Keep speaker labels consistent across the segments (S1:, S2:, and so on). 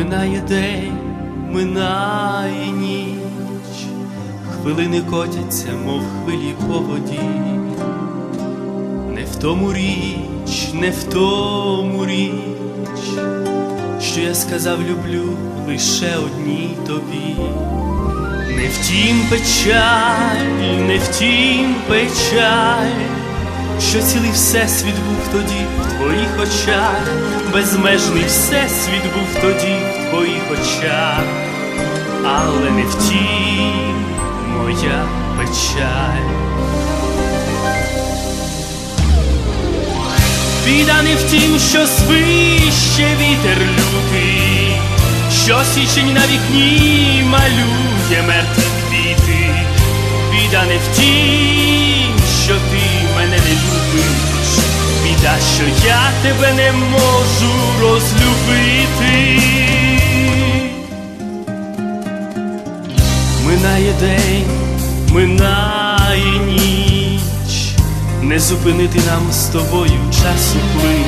S1: Минає день, минає ніч, хвилини котяться, мов хвилі по воді. Не в тому річ, не в тому річ, що я сказав люблю лише одній тобі. Не втім печаль, не втім печаль, що цілий всесвіт був тоді в твоїх очах, безмежний всесвіт був тоді в твоїх очах, але не втім моя печаль. Біда не втім, що свище вітер лютий, що січень на вікні малює мертві квіти. Біда не втім, що ти мене не любиш, біда, що я тебе не можу розлюбити. Минає день, минає ніч, не зупинити нам з тобою часу плин.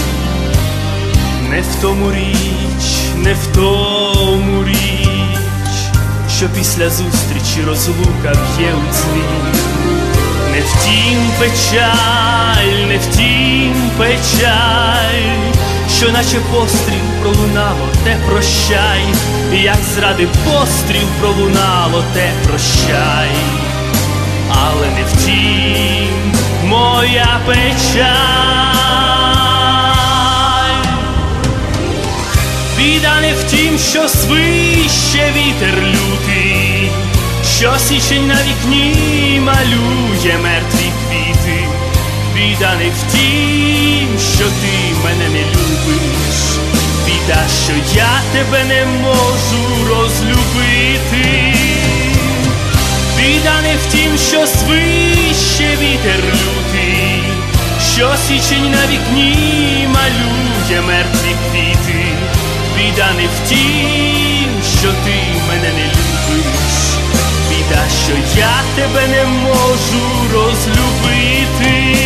S1: Не в тому річ, не в тому річ, що після зустрічі розлука б'є у дзвін. Не втім печаль, не втім печаль, що наче постріл пролунало, те прощай, як зради постріл пролунало, те прощай, але не втім моя печаль. Біда не втім, що свище вітер лютий, що січень на вікні малює мертві квіти. Біда не втім, що ти мене не любиш, біда, що я тебе не можу розлюбити. Біда не втім, що свище вітер лютий, що січень на вікні малює мертві квіти. Біда не втім, що ти мене не любиш, біда, що я тебе не можу розлюбити.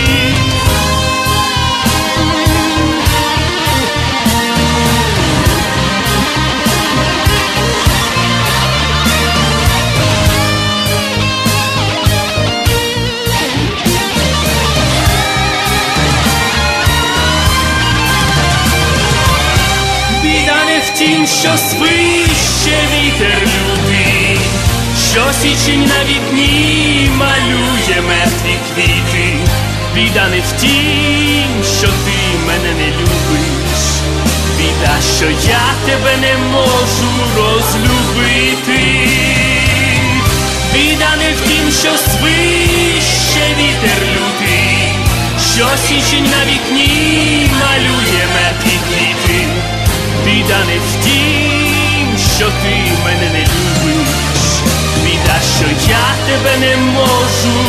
S1: Втім, що свище вітер лютий, що січень на вікні малює мертві квіти. Біда не втім, що ти мене не любиш, біда, що я тебе не можу розлюбити. Біда не втім, що свище вітер лютий, що січень на вікні малює мертві квіти. Біда не втім, що ти мене не любиш, біда, що я тебе не можу